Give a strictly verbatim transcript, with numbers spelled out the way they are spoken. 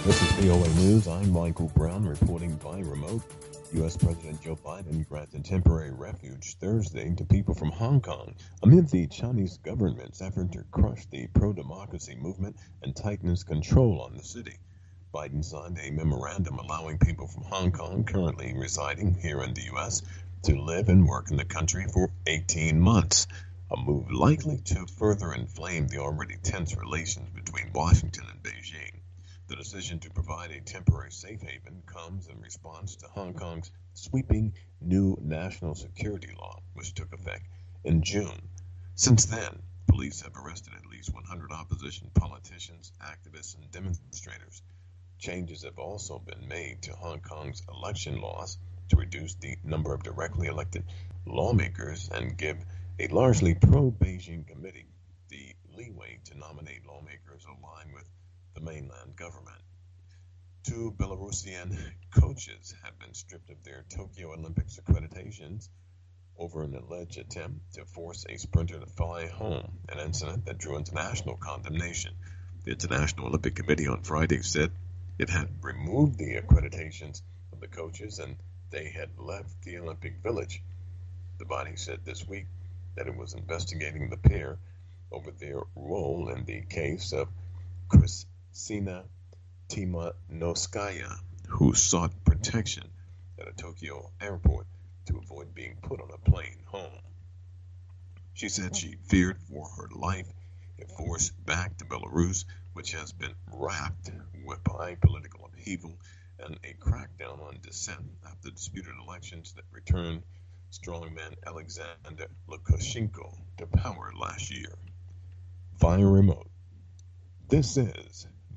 This is V O A News. I'm Michael Brown reporting by remote. U S. President Joe Biden granted temporary refuge Thursday to people from Hong Kong amid the Chinese government's effort to crush the pro-democracy movement and tighten its control on the city. Biden signed a memorandum allowing people from Hong Kong currently residing here in the U S to live and work in the country for eighteen months, a move likely to further inflame the already tense relations between Washington and Beijing. The decision to provide a temporary safe haven comes in response to Hong Kong's sweeping new national security law, which took effect in June. Since then, police have arrested at least one hundred opposition politicians, activists, and demonstrators. Changes have also been made to Hong Kong's election laws to reduce the number of directly elected lawmakers and give a largely pro-Beijing committee the leeway to nominate lawmakers aligned with the mainland government. Two Belarusian coaches have been stripped of their Tokyo Olympics accreditations over an alleged attempt to force a sprinter to fly home, an incident that drew international condemnation. The International Olympic Committee on Friday said it had removed the accreditations of the coaches and they had left the Olympic Village. The body said this week that it was investigating the pair over their role in the case of Chris Sina Timanowskaya, who sought protection at a Tokyo airport to avoid being put on a plane home. She said she feared for her life if forced back to Belarus, which has been racked by political upheaval and a crackdown on dissent after disputed elections that returned strongman Alexander Lukashenko to power last year. Via remote. This is